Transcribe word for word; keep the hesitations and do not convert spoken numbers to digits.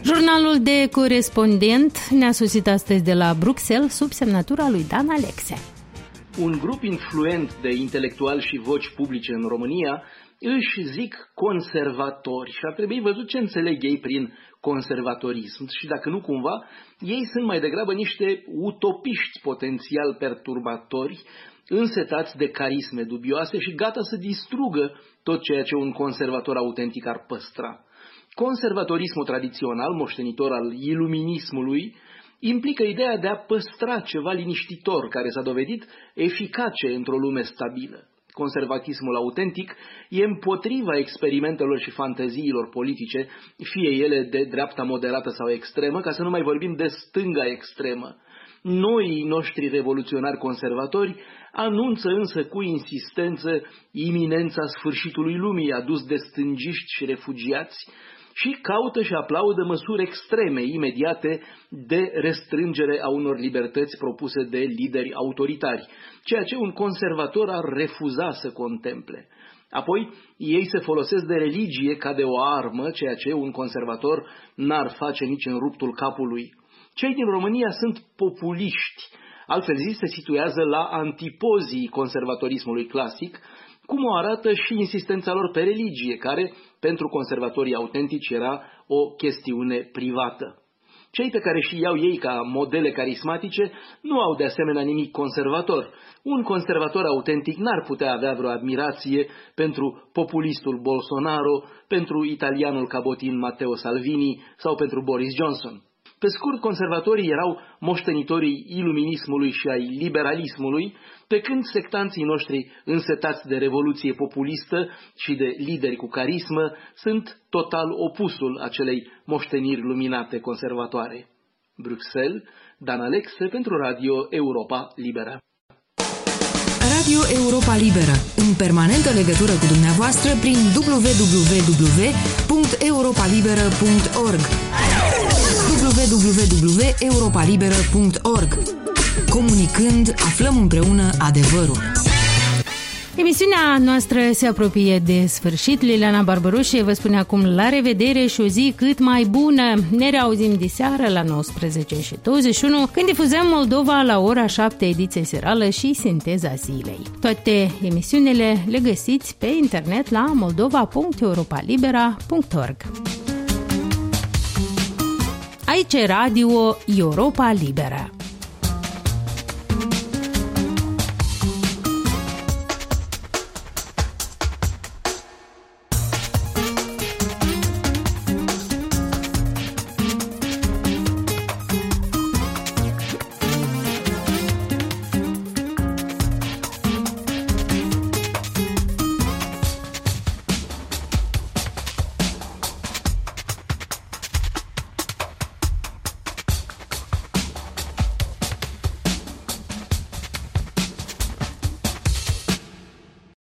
Jurnalul de corespondent ne-a sosit astăzi de la Bruxelles sub semnătura lui Dan Alexe. Un grup influent de intelectuali și voci publice în România își zic conservatori și ar trebui văzut ce înțeleg ei prin conservatorism și dacă nu cumva, ei sunt mai degrabă niște utopiști potențial perturbatori, însetați de carisme dubioase și gata să distrugă tot ceea ce un conservator autentic ar păstra. Conservatorismul tradițional, moștenitor al iluminismului, implică ideea de a păstra ceva liniștitor care s-a dovedit eficace într-o lume stabilă. Conservatismul autentic e împotriva experimentelor și fanteziilor politice, fie ele de dreapta moderată sau extremă, ca să nu mai vorbim de stânga extremă. Noii noștri revoluționari conservatori anunță însă cu insistență iminența sfârșitului lumii adus de stângiști și refugiați și caută și aplaudă măsuri extreme, imediate, de restrângere a unor libertăți propuse de lideri autoritari, ceea ce un conservator ar refuza să contemple. Apoi, ei se folosesc de religie ca de o armă, ceea ce un conservator n-ar face nici în ruptul capului. Cei din România sunt populiști, altfel zis se situează la antipozii conservatorismului clasic, cum o arată și insistența lor pe religie, care, pentru conservatorii autentici, era o chestiune privată. Cei pe care și iau ei ca modele carismatice nu au de asemenea nimic conservator. Un conservator autentic n-ar putea avea vreo admirație pentru populistul Bolsonaro, pentru italianul cabotin Matteo Salvini sau pentru Boris Johnson. Pe scurt, conservatorii erau moștenitorii iluminismului și ai liberalismului, pe când sectanții noștri însetați de revoluție populistă și de lideri cu carismă sunt total opusul acelei moșteniri luminate conservatoare. Bruxelles, Dan Alexe pentru Radio Europa Liberă. Radio Europa Liberă, în permanentă legătură cu dumneavoastră prin w w w punct europa liberă punct org. w w w punct europa liberă punct org. Comunicând, aflăm împreună adevărul. Emisiunea noastră se apropie de sfârșit. Liliana Barbaroșie vă spune acum la revedere și o zi cât mai bună. Ne reauzim diseară la nouăsprezece și douăzeci și unu, când difuzăm Moldova la ora șapte, ediție serală și Sinteza zilei. Toate emisiunile le găsiți pe internet la moldova punct europa libera punct org. Aici Radio Europa Liberă.